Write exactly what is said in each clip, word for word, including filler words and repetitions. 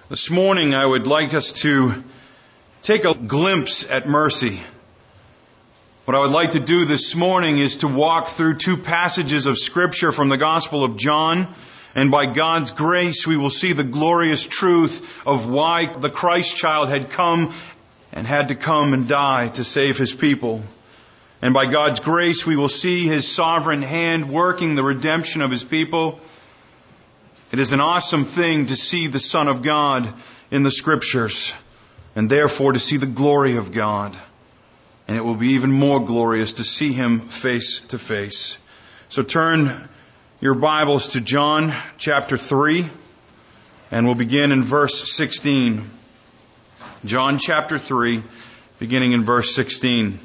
This morning I would like us to take a glimpse at mercy. What I would like to do this morning is to walk through two passages of Scripture from the Gospel of John, and by God's grace we will see the glorious truth of why the Christ child had come and had to come and die to save His people. And by God's grace we will see His sovereign hand working the redemption of His people. It is an awesome thing to see the Son of God in the Scriptures, and therefore to see the glory of God. And it will be even more glorious to see Him face to face. So turn your Bibles to John chapter three, and we'll begin in verse sixteen. John chapter three, beginning in verse sixteen.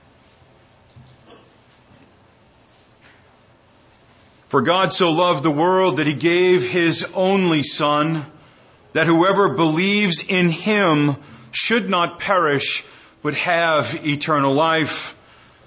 For God so loved the world that He gave His only Son, that whoever believes in Him should not perish, but have eternal life.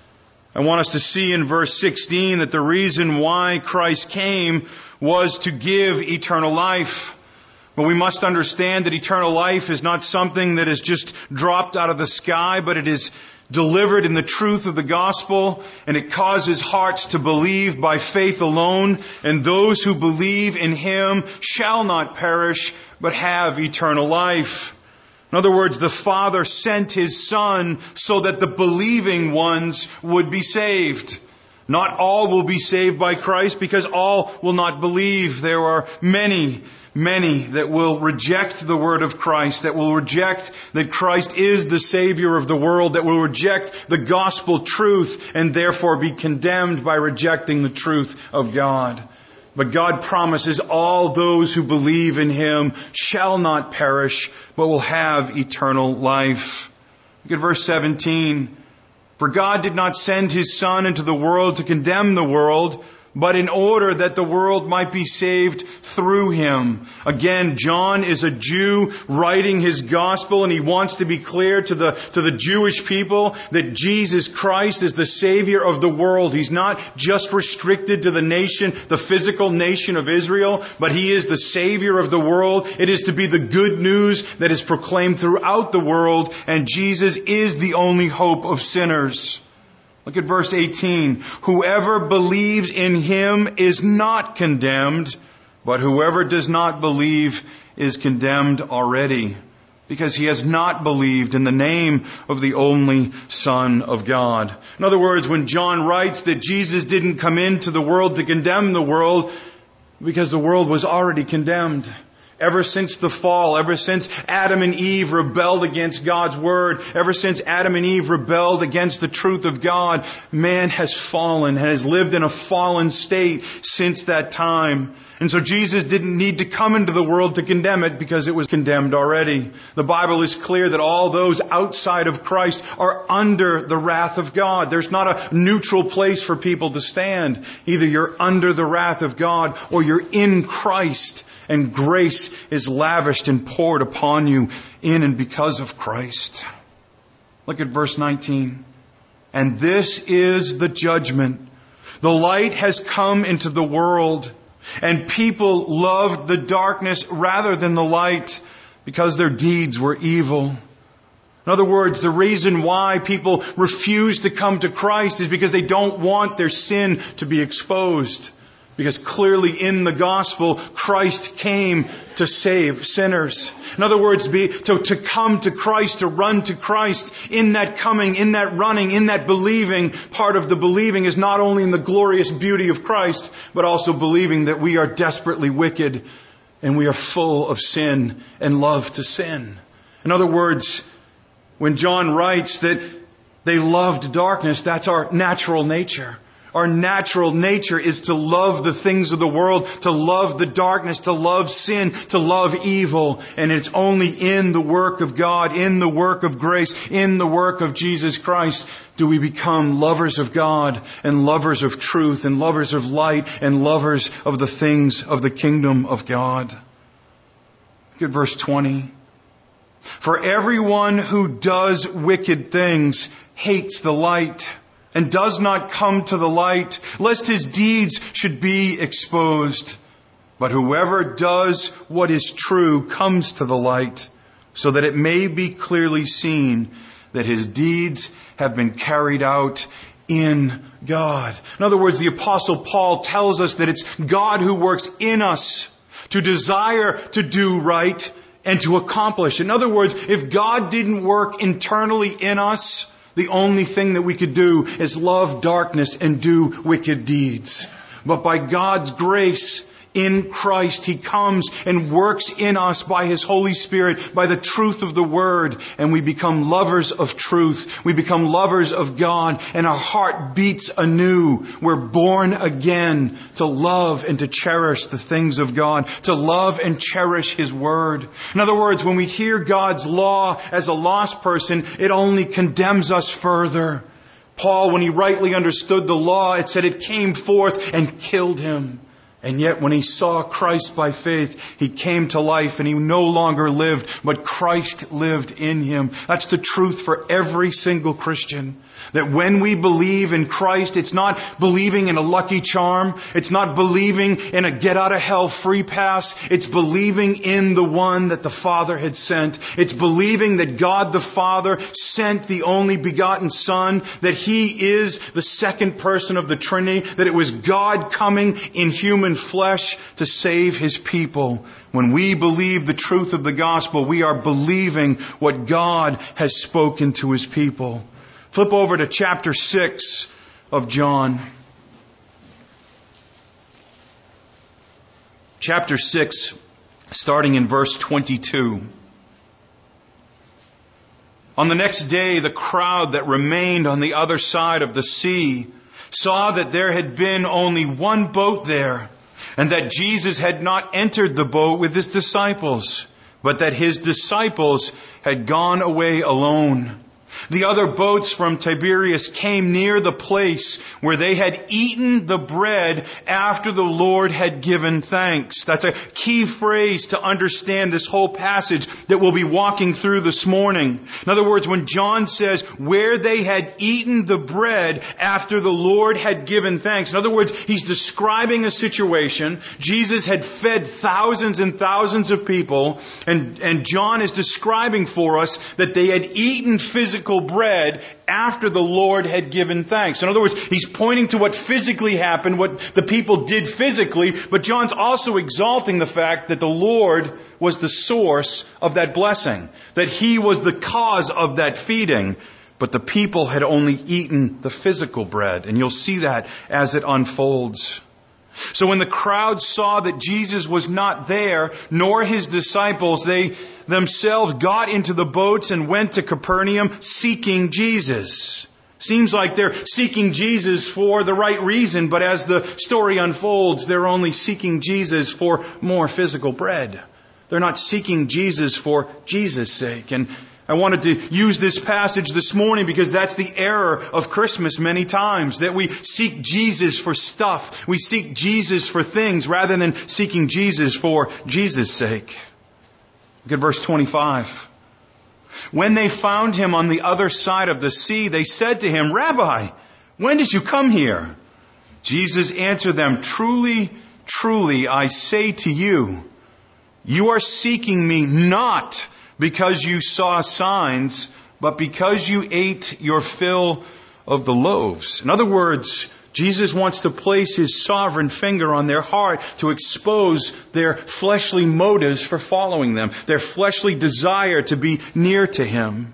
I want us to see in verse sixteen that the reason why Christ came was to give eternal life. But we must understand that eternal life is not something that is just dropped out of the sky, but it is delivered in the truth of the gospel, and it causes hearts to believe by faith alone. And those who believe in Him shall not perish, but have eternal life. In other words, the Father sent His Son so that the believing ones would be saved. Not all will be saved by Christ because all will not believe. There are many, many that will reject the word of Christ, that will reject that Christ is the Savior of the world, that will reject the gospel truth and therefore be condemned by rejecting the truth of God. But God promises all those who believe in Him shall not perish, but will have eternal life. Look at verse seventeen. For God did not send His Son into the world to condemn the world, but in order that the world might be saved through Him. Again, John is a Jew writing his gospel, and he wants to be clear to the, to the Jewish people that Jesus Christ is the Savior of the world. He's not just restricted to the nation, the physical nation of Israel, but He is the Savior of the world. It is to be the good news that is proclaimed throughout the world, and Jesus is the only hope of sinners. Look at verse eighteen. Whoever believes in Him is not condemned, but whoever does not believe is condemned already, because he has not believed in the name of the only Son of God. In other words, when John writes that Jesus didn't come into the world to condemn the world, because the world was already condemned. Ever since the fall, ever since Adam and Eve rebelled against God's Word, ever since Adam and Eve rebelled against the truth of God, man has fallen and has lived in a fallen state since that time. And so Jesus didn't need to come into the world to condemn it because it was condemned already. The Bible is clear that all those outside of Christ are under the wrath of God. There's not a neutral place for people to stand. Either you're under the wrath of God or you're in Christ. And grace is lavished and poured upon you in and because of Christ. Look at verse nineteen. And this is the judgment. The light has come into the world, and people loved the darkness rather than the light because their deeds were evil. In other words, the reason why people refuse to come to Christ is because they don't want their sin to be exposed. Because clearly in the gospel, Christ came to save sinners. In other words, be, to, to come to Christ, to run to Christ, in that coming, in that running, in that believing, part of the believing is not only in the glorious beauty of Christ, but also believing that we are desperately wicked and we are full of sin and love to sin. In other words, when John writes that they loved darkness, that's our natural nature. Our natural nature is to love the things of the world, to love the darkness, to love sin, to love evil. And it's only in the work of God, in the work of grace, in the work of Jesus Christ, do we become lovers of God and lovers of truth and lovers of light and lovers of the things of the kingdom of God. Look at verse twenty. For everyone who does wicked things hates the light and does not come to the light, lest his deeds should be exposed. But whoever does what is true comes to the light, so that it may be clearly seen that his deeds have been carried out in God. In other words, the Apostle Paul tells us that it's God who works in us to desire to do right and to accomplish. In other words, if God didn't work internally in us, the only thing that we could do is love darkness and do wicked deeds. But by God's grace, in Christ, He comes and works in us by His Holy Spirit, by the truth of the Word, and we become lovers of truth. We become lovers of God, and our heart beats anew. We're born again to love and to cherish the things of God, to love and cherish His Word. In other words, when we hear God's law as a lost person, it only condemns us further. Paul, when he rightly understood the law, it said it came forth and killed him. And yet when he saw Christ by faith, he came to life and he no longer lived, but Christ lived in him. That's the truth for every single Christian. That when we believe in Christ, it's not believing in a lucky charm. It's not believing in a get out of hell free pass. It's believing in the one that the Father had sent. It's believing that God the Father sent the only begotten Son, that He is the second person of the Trinity, that it was God coming in human flesh to save His people. When we believe the truth of the gospel, we are believing what God has spoken to His people. Flip over to chapter six of John. Chapter six, starting in verse twenty-two. On the next day, the crowd that remained on the other side of the sea saw that there had been only one boat there, and that Jesus had not entered the boat with His disciples, but that His disciples had gone away alone. The other boats from Tiberias came near the place where they had eaten the bread after the Lord had given thanks. That's a key phrase to understand this whole passage that we'll be walking through this morning. In other words, when John says where they had eaten the bread after the Lord had given thanks, in other words, he's describing a situation. Jesus had fed thousands and thousands of people, and, and John is describing for us that they had eaten physical bread after the Lord had given thanks. In other words, he's pointing to what physically happened, what the people did physically, but John's also exalting the fact that the Lord was the source of that blessing, that He was the cause of that feeding, but the people had only eaten the physical bread. And you'll see that as it unfolds. So when the crowd saw that Jesus was not there, nor His disciples, they themselves got into the boats and went to Capernaum seeking Jesus. Seems like they're seeking Jesus for the right reason, but as the story unfolds, they're only seeking Jesus for more physical bread. They're not seeking Jesus for Jesus' sake. And I wanted to use this passage this morning because that's the error of Christmas many times, that we seek Jesus for stuff. We seek Jesus for things rather than seeking Jesus for Jesus' sake. Look at verse twenty-five. When they found Him on the other side of the sea, they said to Him, "Rabbi, when did you come here?" Jesus answered them, "Truly, truly, I say to you, you are seeking Me not because you saw signs, but because you ate your fill of the loaves." In other words, Jesus wants to place His sovereign finger on their heart to expose their fleshly motives for following them, their fleshly desire to be near to Him.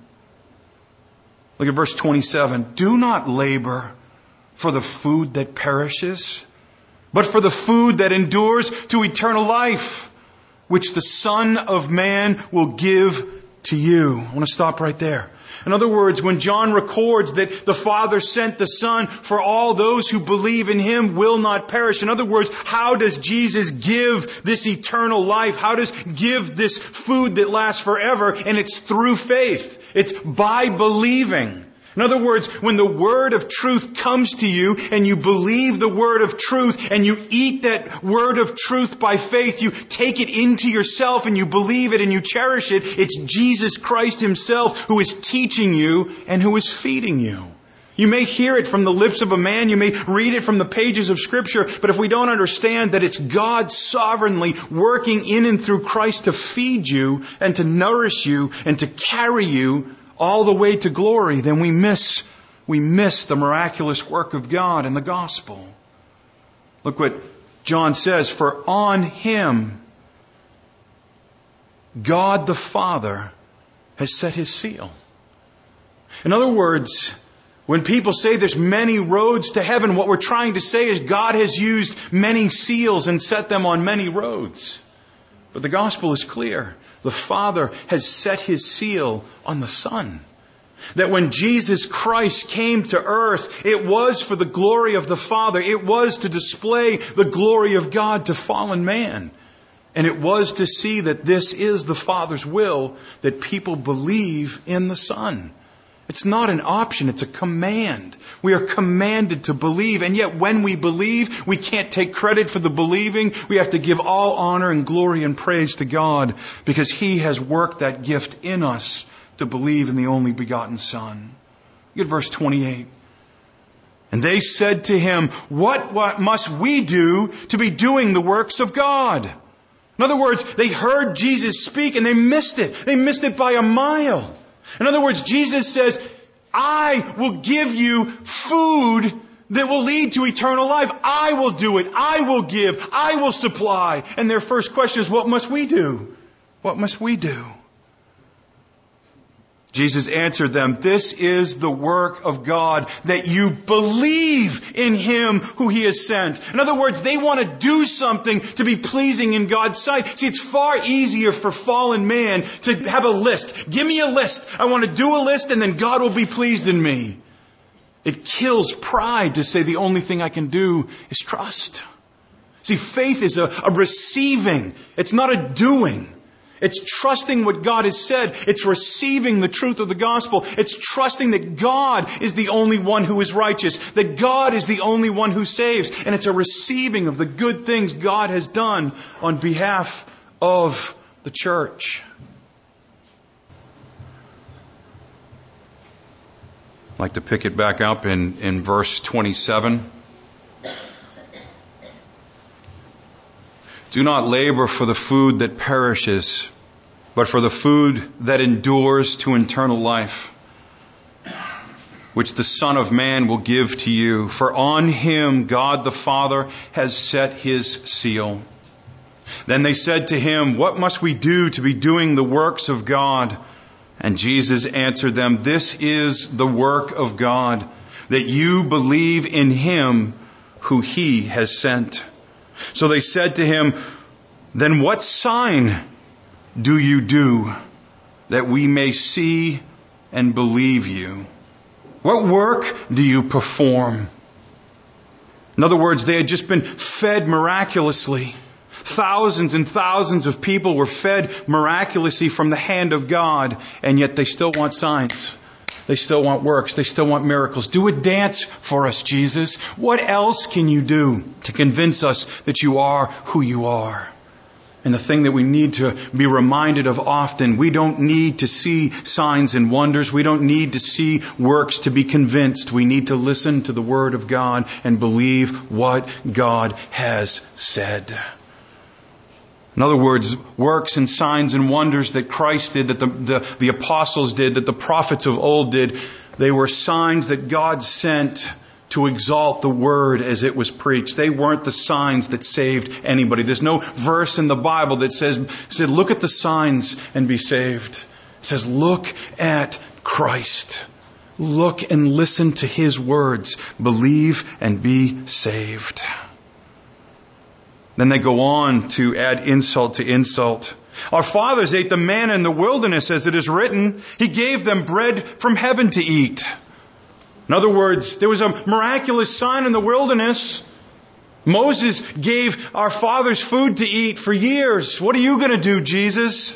Look at verse twenty-seven. "Do not labor for the food that perishes, but for the food that endures to eternal life, which the Son of Man will give to you." I want to stop right there. In other words, when John records that the Father sent the Son for all those who believe in Him will not perish. In other words, how does Jesus give this eternal life? How does give this food that lasts forever? And it's through faith. It's by believing. In other words, when the word of truth comes to you and you believe the word of truth and you eat that word of truth by faith, you take it into yourself and you believe it and you cherish it. It's Jesus Christ Himself who is teaching you and who is feeding you. You may hear it from the lips of a man, you may read it from the pages of Scripture, but if we don't understand that it's God sovereignly working in and through Christ to feed you and to nourish you and to carry you all the way to glory, then we miss, we miss the miraculous work of God in the gospel. Look what John says, for on Him, God the Father has set His seal. In other words, when people say there's many roads to heaven, what we're trying to say is God has used many seals and set them on many roads. But the gospel is clear. The Father has set His seal on the Son. That when Jesus Christ came to earth, it was for the glory of the Father. It was to display the glory of God to fallen man. And it was to see that this is the Father's will, that people believe in the Son. It's not an option, it's a command. We are commanded to believe, and yet when we believe, we can't take credit for the believing. We have to give all honor and glory and praise to God, because He has worked that gift in us to believe in the only begotten Son. Look at verse twenty-eight. And they said to Him, what, what must we do to be doing the works of God? In other words, they heard Jesus speak and they missed it. They missed it by a mile. In other words, Jesus says, I will give you food that will lead to eternal life. I will do it. I will give. I will supply. And their first question is, what must we do? What must we do? Jesus answered them, this is the work of God, that you believe in Him who He has sent. In other words, they want to do something to be pleasing in God's sight. See, it's far easier for fallen man to have a list. Give me a list. I want to do a list and then God will be pleased in me. It kills pride to say the only thing I can do is trust. See, faith is a, a receiving. It's not a doing. It's trusting what God has said. It's receiving the truth of the gospel. It's trusting that God is the only one who is righteous, that God is the only one who saves. And it's a receiving of the good things God has done on behalf of the church. I'd like to pick it back up in, in verse twenty-seven. Do not labor for the food that perishes, but for the food that endures to eternal life, which the Son of Man will give to you. For on Him God the Father has set His seal. Then they said to Him, what must we do to be doing the works of God? And Jesus answered them, this is the work of God, that you believe in Him who He has sent. So they said to Him, then what sign do you do that we may see and believe you? What work do you perform? In other words, they had just been fed miraculously. Thousands and thousands of people were fed miraculously from the hand of God, and yet they still want signs. They still want works. They still want miracles. Do a dance for us, Jesus. What else can you do to convince us that you are who you are? And the thing that we need to be reminded of often, we don't need to see signs and wonders. We don't need to see works to be convinced. We need to listen to the Word of God and believe what God has said. In other words, works and signs and wonders that Christ did, that the, the, the apostles did, that the prophets of old did, they were signs that God sent to exalt the Word as it was preached. They weren't the signs that saved anybody. There's no verse in the Bible that says, said, look at the signs and be saved. It says, look at Christ. Look and listen to His words. Believe and be saved. Then they go on to add insult to insult. Our fathers ate the manna in the wilderness, as it is written. He gave them bread from heaven to eat. In other words, there was a miraculous sign in the wilderness. Moses gave our fathers food to eat for years. What are you going to do, Jesus?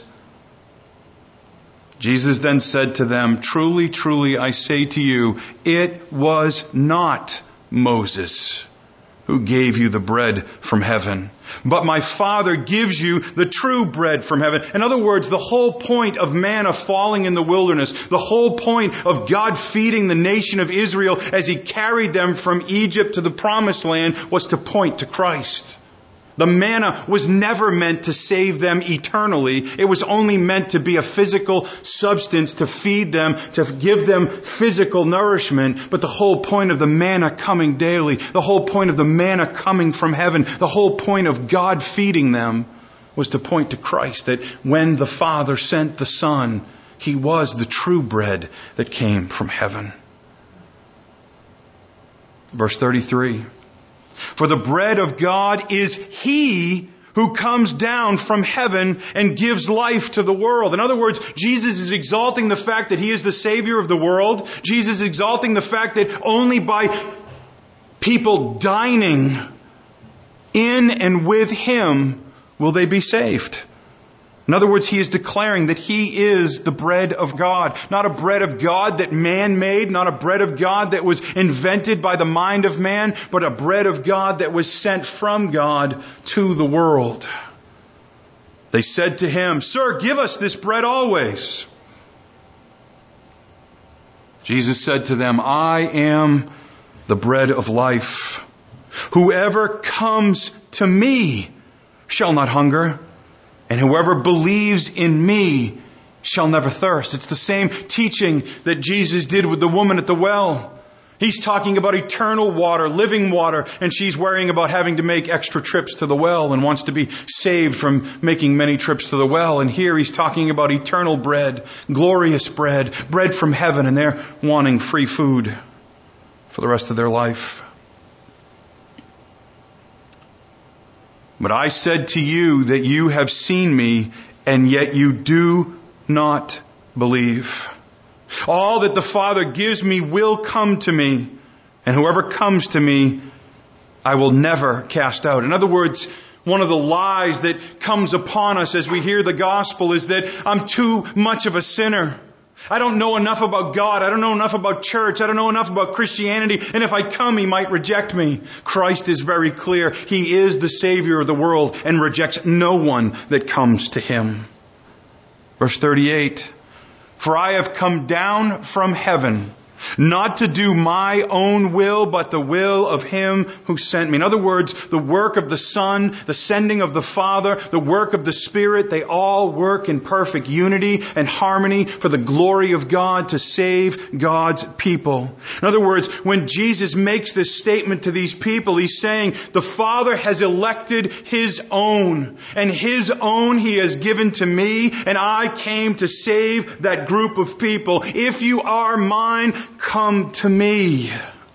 Jesus then said to them, truly, truly, I say to you, it was not Moses who gave you the bread from heaven. But my Father gives you the true bread from heaven. In other words, the whole point of manna falling in the wilderness, the whole point of God feeding the nation of Israel as He carried them from Egypt to the promised land was to point to Christ. The manna was never meant to save them eternally. It was only meant to be a physical substance to feed them, to give them physical nourishment. But the whole point of the manna coming daily, the whole point of the manna coming from heaven, the whole point of God feeding them was to point to Christ. That when the Father sent the Son, He was the true bread that came from heaven. Verse thirty-three. For the bread of God is He who comes down from heaven and gives life to the world. In other words, Jesus is exalting the fact that He is the Savior of the world. Jesus is exalting the fact that only by people dining in and with Him will they be saved. In other words, He is declaring that He is the bread of God. Not a bread of God that man made, not a bread of God that was invented by the mind of man, but a bread of God that was sent from God to the world. They said to Him, "Sir, give us this bread always." Jesus said to them, "I am the bread of life. Whoever comes to me shall not hunger, and whoever believes in me shall never thirst." It's the same teaching that Jesus did with the woman at the well. He's talking about eternal water, living water, and she's worrying about having to make extra trips to the well and wants to be saved from making many trips to the well. And here He's talking about eternal bread, glorious bread, bread from heaven, and they're wanting free food for the rest of their life. But I said to you that you have seen me, and yet you do not believe. All that the Father gives me will come to me, and whoever comes to me, I will never cast out. In other words, one of the lies that comes upon us as we hear the gospel is that I'm too much of a sinner. I don't know enough about God. I don't know enough about church. I don't know enough about Christianity. And if I come, He might reject me. Christ is very clear. He is the Savior of the world and rejects no one that comes to Him. Verse thirty-eight. For I have come down from heaven, not to do my own will, but the will of Him who sent me. In other words, the work of the Son, the sending of the Father, the work of the Spirit, they all work in perfect unity and harmony for the glory of God to save God's people. In other words, when Jesus makes this statement to these people, He's saying the Father has elected His own, and His own He has given to me, and I came to save that group of people. If you are mine, come to me.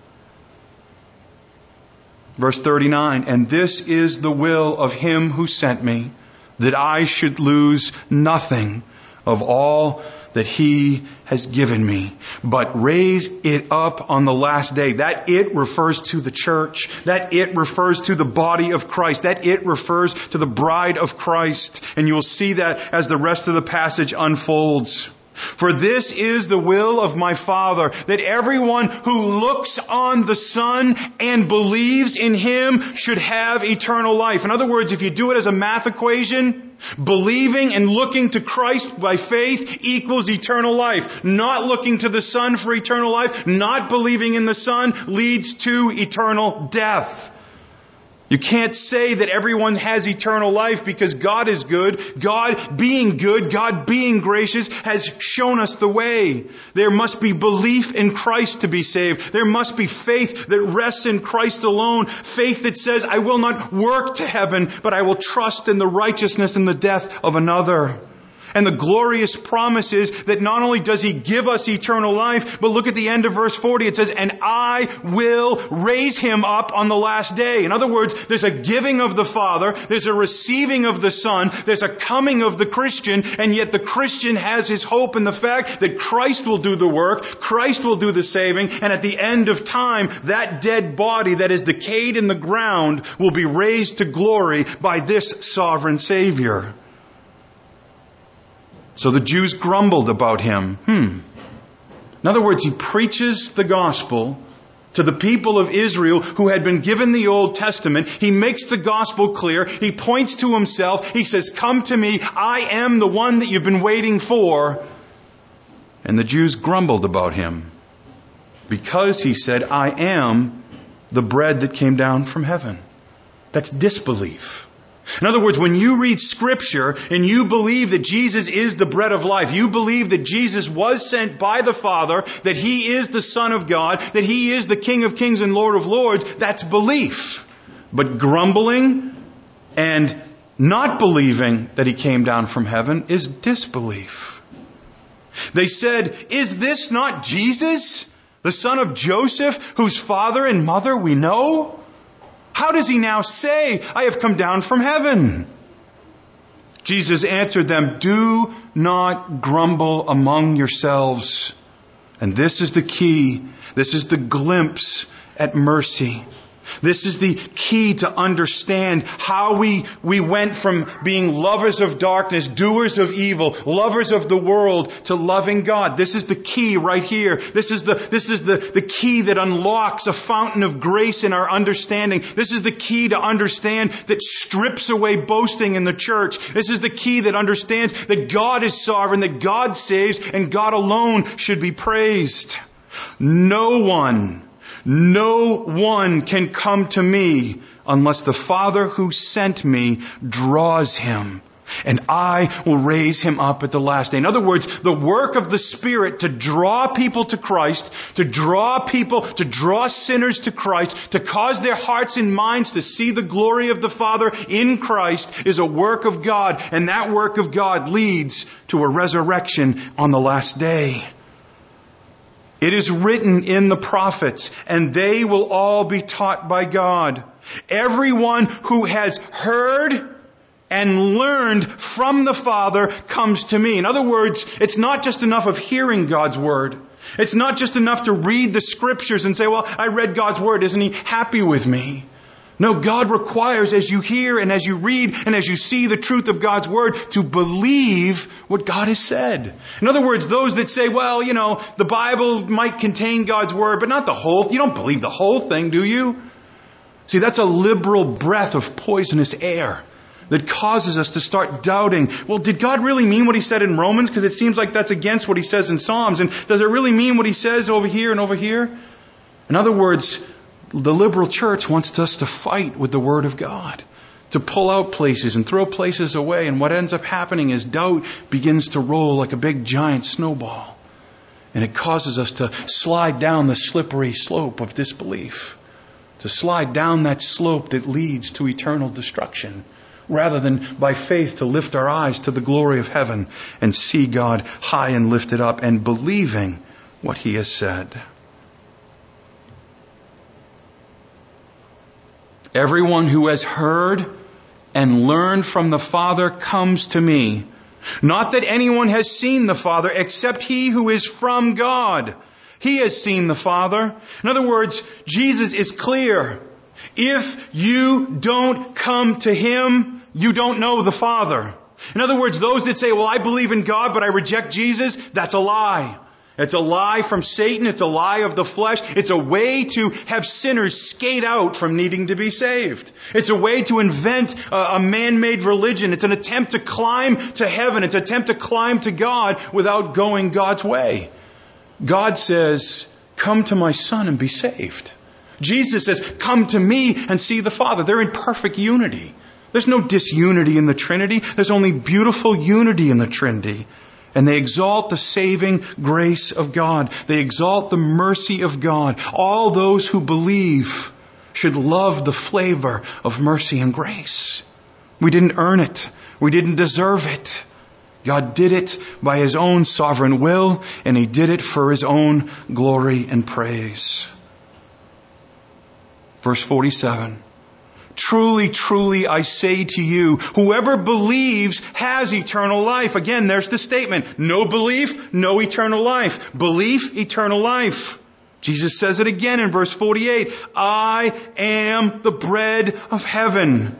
Verse thirty-nine, and this is the will of Him who sent me, that I should lose nothing of all that He has given me, but raise it up on the last day. That it refers to the church. That it refers to the body of Christ. That it refers to the bride of Christ. And you will see that as the rest of the passage unfolds. For this is the will of my Father, that everyone who looks on the Son and believes in Him should have eternal life. In other words, if you do it as a math equation, believing and looking to Christ by faith equals eternal life. Not looking to the Son for eternal life, not believing in the Son leads to eternal death. You can't say that everyone has eternal life because God is good. God being good, God being gracious has shown us the way. There must be belief in Christ to be saved. There must be faith that rests in Christ alone. Faith that says, I will not work to heaven, but I will trust in the righteousness and the death of another. And the glorious promise is that not only does He give us eternal life, but look at the end of verse forty. It says, and I will raise Him up on the last day. In other words, there's a giving of the Father, there's a receiving of the Son, there's a coming of the Christian, and yet the Christian has his hope in the fact that Christ will do the work, Christ will do the saving, and at the end of time, that dead body that is decayed in the ground will be raised to glory by this sovereign Savior. So the Jews grumbled about Him. Hmm. In other words, He preaches the gospel, To the people of Israel who had been given the Old Testament, he makes the gospel clear. He points to himself. He says, come to me. I am the one that you've been waiting for. And the Jews grumbled about him because he said, I am the bread that came down from heaven. That's disbelief. In other words, when you read Scripture and you believe that Jesus is the bread of life, you believe that Jesus was sent by the Father, that He is the Son of God, that He is the King of Kings and Lord of Lords, that's belief. But grumbling and not believing that He came down from heaven is disbelief. They said, is this not Jesus, the son of Joseph, whose father and mother we know? How does he now say, I have come down from heaven? Jesus answered them, do not grumble among yourselves. And this is the key. This is the glimpse at mercy. This is the key to understand how we, we went from being lovers of darkness, doers of evil, lovers of the world, to loving God. This is the key right here. This is the, this is the, the key that unlocks a fountain of grace in our understanding. This is the key to understand that strips away boasting in the church. This is the key that understands that God is sovereign, that God saves, and God alone should be praised. No one No one can come to me unless the Father who sent me draws him, and I will raise him up at the last day. In other words, the work of the Spirit to draw people to Christ, to draw people, to draw sinners to Christ, to cause their hearts and minds to see the glory of the Father in Christ is a work of God, and that work of God leads to a resurrection on the last day. It is written in the prophets, and they will all be taught by God. Everyone who has heard and learned from the Father comes to me. In other words, it's not just enough of hearing God's Word. It's not just enough to read the Scriptures and say, well, I read God's Word. Isn't He happy with me? No, God requires, as you hear and as you read and as you see the truth of God's Word, to believe what God has said. In other words, those that say, well, you know, the Bible might contain God's Word, but not the whole. You don't believe the whole thing, do you? See, that's a liberal breath of poisonous air that causes us to start doubting, well, did God really mean what He said in Romans? Because it seems like that's against what He says in Psalms. And does it really mean what He says over here and over here? In other words, the liberal church wants us to fight with the Word of God, to pull out places and throw places away. And what ends up happening is doubt begins to roll like a big giant snowball. And it causes us to slide down the slippery slope of disbelief, to slide down that slope that leads to eternal destruction, rather than by faith to lift our eyes to the glory of heaven and see God high and lifted up and believing what He has said. Everyone who has heard and learned from the Father comes to me. Not that anyone has seen the Father except he who is from God. He has seen the Father. In other words, Jesus is clear. If you don't come to Him, you don't know the Father. In other words, those that say, well, I believe in God, but I reject Jesus, that's a lie. It's a lie from Satan. It's a lie of the flesh. It's a way to have sinners skate out from needing to be saved. It's a way to invent a, a man-made religion. It's an attempt to climb to heaven. It's an attempt to climb to God without going God's way. God says, come to my Son and be saved. Jesus says, come to me and see the Father. They're in perfect unity. There's no disunity in the Trinity. There's only beautiful unity in the Trinity. And they exalt the saving grace of God. They exalt the mercy of God. All those who believe should love the flavor of mercy and grace. We didn't earn it. We didn't deserve it. God did it by His own sovereign will, and He did it for His own glory and praise. Verse forty-seven. Truly, truly, I say to you, whoever believes has eternal life. Again, there's the statement. No belief, no eternal life. Belief, eternal life. Jesus says it again in verse forty-eight. I am the bread of heaven.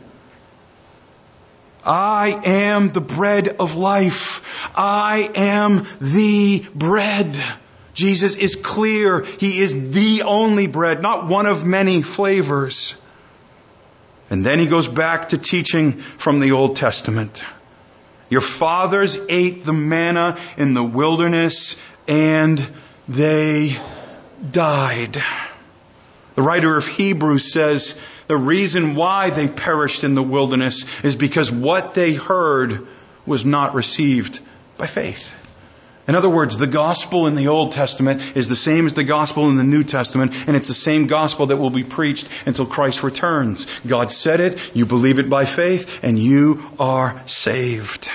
I am the bread of life. I am the bread. Jesus is clear. He is the only bread, not one of many flavors. And then he goes back to teaching from the Old Testament. Your fathers ate the manna in the wilderness and they died. The writer of Hebrews says the reason why they perished in the wilderness is because what they heard was not received by faith. In other words, the gospel in the Old Testament is the same as the gospel in the New Testament, and it's the same gospel that will be preached until Christ returns. God said it, you believe it by faith, and you are saved.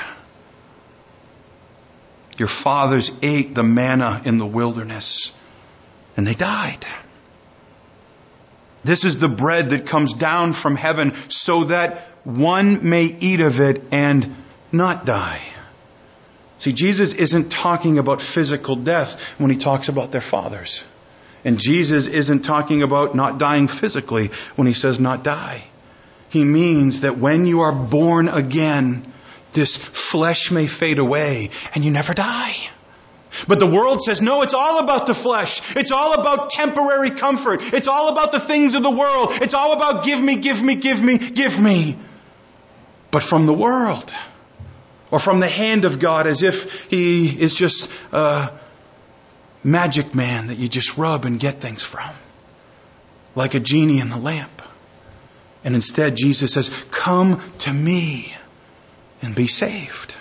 Your fathers ate the manna in the wilderness, and they died. This is the bread that comes down from heaven so that one may eat of it and not die. See, Jesus isn't talking about physical death when he talks about their fathers. And Jesus isn't talking about not dying physically when he says not die. He means that when you are born again, this flesh may fade away and you never die. But the world says, no, it's all about the flesh. It's all about temporary comfort. It's all about the things of the world. It's all about give me, give me, give me, give me. But from the world. Or from the hand of God, as if he is just a magic man that you just rub and get things from. Like a genie in the lamp. And instead Jesus says, come to me and be saved.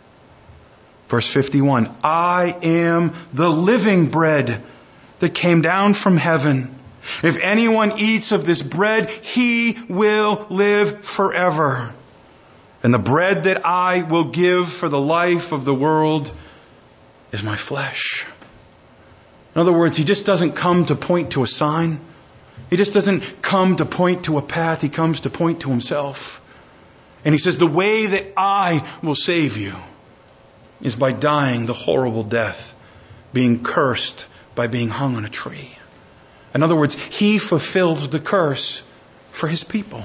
Verse fifty-one, I am the living bread that came down from heaven. If anyone eats of this bread, he will live forever. And the bread that I will give for the life of the world is my flesh. In other words, he just doesn't come to point to a sign. He just doesn't come to point to a path. He comes to point to himself. And he says, the way that I will save you is by dying the horrible death, being cursed by being hung on a tree. In other words, he fulfills the curse for his people.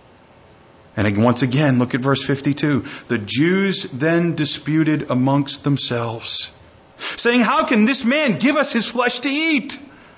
And once again, look at verse fifty-two. The Jews then disputed amongst themselves, saying, how can this man give us his flesh to eat?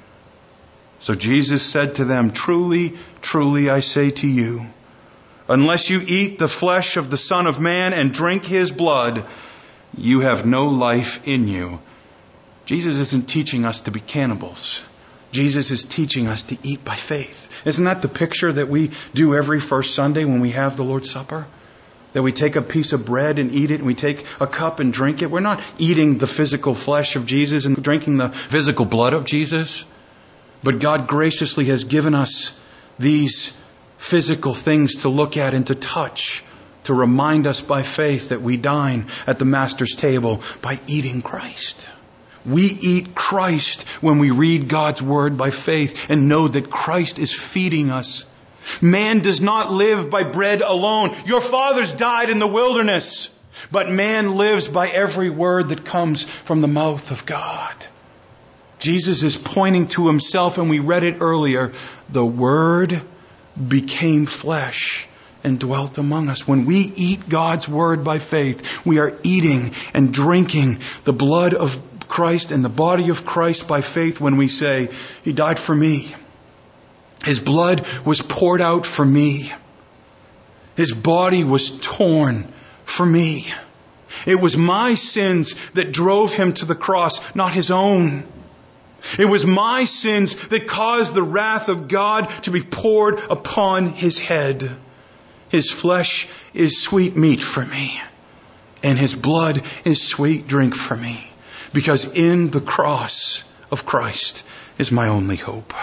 So Jesus said to them, truly, truly, I say to you, unless you eat the flesh of the Son of Man and drink his blood, you have no life in you. Jesus isn't teaching us to be cannibals. Jesus is teaching us to eat by faith. Isn't that the picture that we do every first Sunday when we have the Lord's Supper? That we take a piece of bread and eat it, and we take a cup and drink it. We're not eating the physical flesh of Jesus and drinking the physical blood of Jesus. But God graciously has given us these physical things to look at and to touch, to remind us by faith that we dine at the Master's table by eating Christ. We eat Christ when we read God's Word by faith and know that Christ is feeding us. Man does not live by bread alone. Your fathers died in the wilderness. But man lives by every word that comes from the mouth of God. Jesus is pointing to himself, and we read it earlier. The Word became flesh and dwelt among us. When we eat God's Word by faith, we are eating and drinking the blood of Christ and the body of Christ by faith when we say, he died for me. His blood was poured out for me. His body was torn for me. It was my sins that drove him to the cross, not his own. It was my sins that caused the wrath of God to be poured upon his head. His flesh is sweet meat for me, and his blood is sweet drink for me. Because in the cross of Christ is my only hope.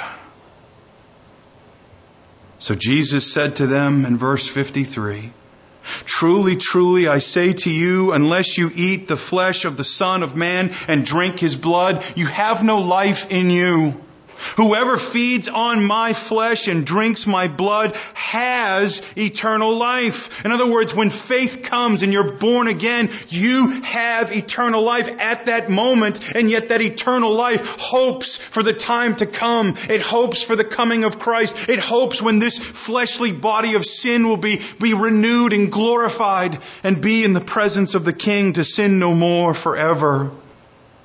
So Jesus said to them in verse fifty-three, truly, truly, I say to you, unless you eat the flesh of the Son of Man and drink his blood, you have no life in you. Whoever feeds on my flesh and drinks my blood has eternal life. In other words, when faith comes and you're born again, you have eternal life at that moment. And yet that eternal life hopes for the time to come. It hopes for the coming of Christ. It hopes when this fleshly body of sin will be, be renewed and glorified and be in the presence of the King to sin no more forever.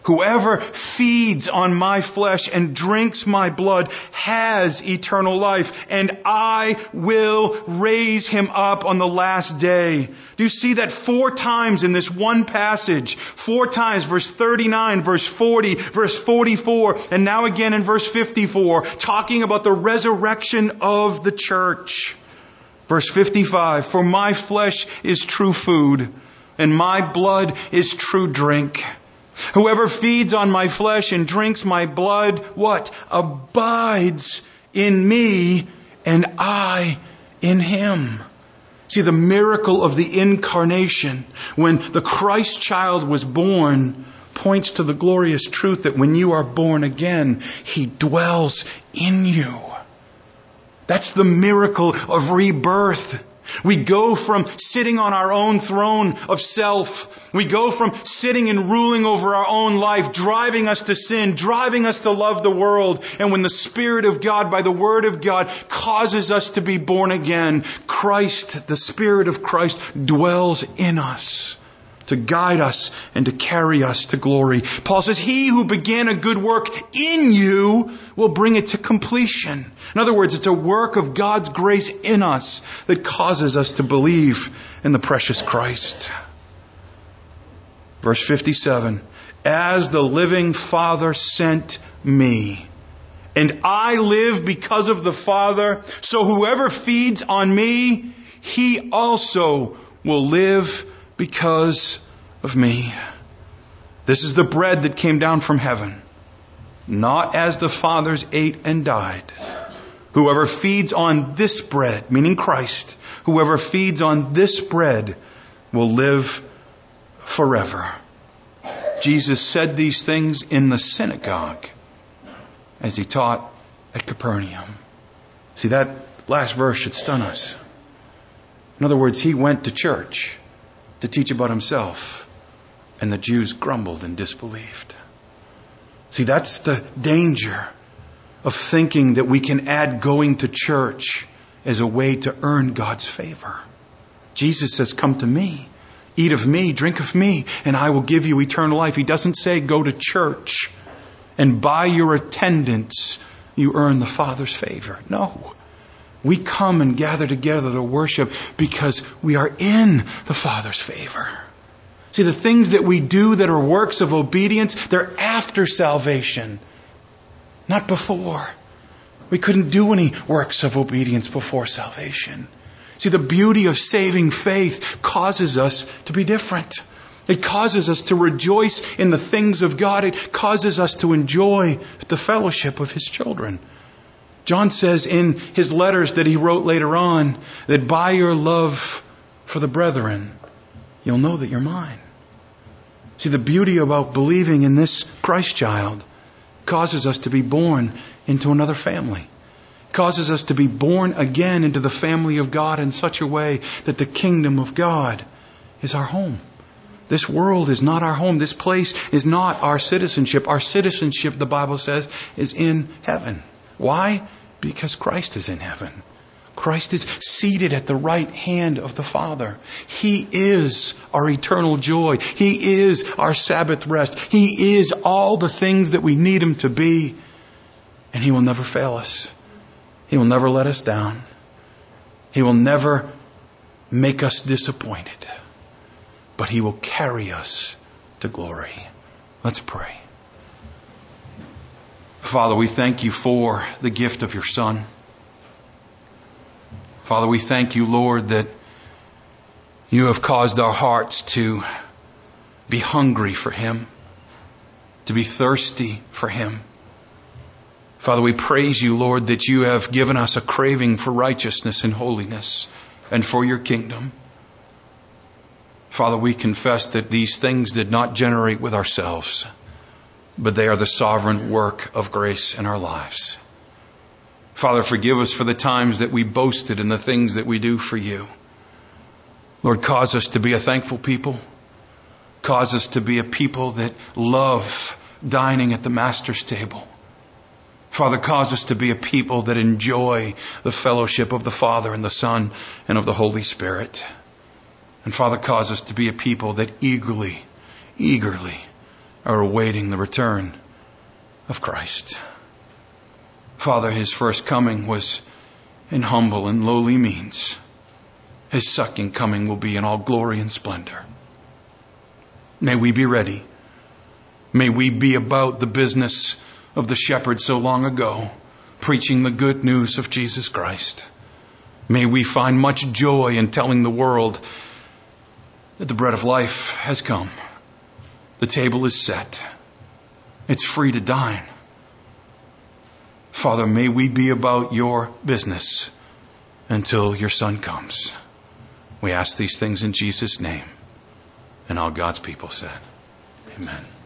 Whoever feeds on my flesh and drinks my blood has eternal life, and I will raise him up on the last day. Do you see that four times in this one passage? Four times, verse thirty-nine, verse forty, verse forty-four, and now again in verse fifty-four, talking about the resurrection of the church. Verse fifty-five, for my flesh is true food, and my blood is true drink. Whoever feeds on my flesh and drinks my blood, what? Abides in me and I in him. See, the miracle of the incarnation, when the Christ child was born, points to the glorious truth that when you are born again, he dwells in you. That's the miracle of rebirth. We go from sitting on our own throne of self. We go from sitting and ruling over our own life, driving us to sin, driving us to love the world. And when the Spirit of God, by the Word of God, causes us to be born again, Christ, the Spirit of Christ, dwells in us to guide us and to carry us to glory. Paul says, he who began a good work in you will bring it to completion. In other words, it's a work of God's grace in us that causes us to believe in the precious Christ. Verse fifty-seven, as the living Father sent me, and I live because of the Father, so whoever feeds on me, he also will live because of me. This is the bread that came down from heaven, not as the fathers ate and died. Whoever feeds on this bread, meaning Christ, whoever feeds on this bread will live forever. Jesus said these things in the synagogue as he taught at Capernaum. See, that last verse should stun us. In other words, he went to church to teach about himself, and the Jews grumbled and disbelieved. See, that's the danger of thinking that we can add going to church as a way to earn God's favor. Jesus says, come to me, eat of me, drink of me, and I will give you eternal life. He doesn't say go to church and by your attendance you earn the Father's favor. No. We come and gather together to worship because we are in the Father's favor. See, the things that we do that are works of obedience, they're after salvation, not before. We couldn't do any works of obedience before salvation. See, the beauty of saving faith causes us to be different. It causes us to rejoice in the things of God. It causes us to enjoy the fellowship of His children. John says in his letters that he wrote later on that by your love for the brethren, you'll know that you're mine. See, the beauty about believing in this Christ child causes us to be born into another family. Causes us to be born again into the family of God in such a way that the kingdom of God is our home. This world is not our home. This place is not our citizenship. Our citizenship, the Bible says, is in heaven. Why? Because Christ is in heaven. Christ is seated at the right hand of the Father. He is our eternal joy. He is our Sabbath rest. He is all the things that we need Him to be. And He will never fail us. He will never let us down. He will never make us disappointed. But He will carry us to glory. Let's pray. Father, we thank you for the gift of your Son. Father, we thank you, Lord, that you have caused our hearts to be hungry for Him, to be thirsty for Him. Father, we praise you, Lord, that you have given us a craving for righteousness and holiness and for your kingdom. Father, we confess that these things did not generate with ourselves, but they are the sovereign work of grace in our lives. Father, forgive us for the times that we boasted in the things that we do for you. Lord, cause us to be a thankful people. Cause us to be a people that love dining at the Master's table. Father, cause us to be a people that enjoy the fellowship of the Father and the Son and of the Holy Spirit. And Father, cause us to be a people that eagerly, eagerly are awaiting the return of Christ. Father, His first coming was in humble and lowly means. His second coming will be in all glory and splendor. May we be ready. May we be about the business of the shepherd so long ago, preaching the good news of Jesus Christ. May we find much joy in telling the world that the bread of life has come. The table is set. It's free to dine. Father, may we be about your business until your Son comes. We ask these things in Jesus' name. And all God's people said, amen.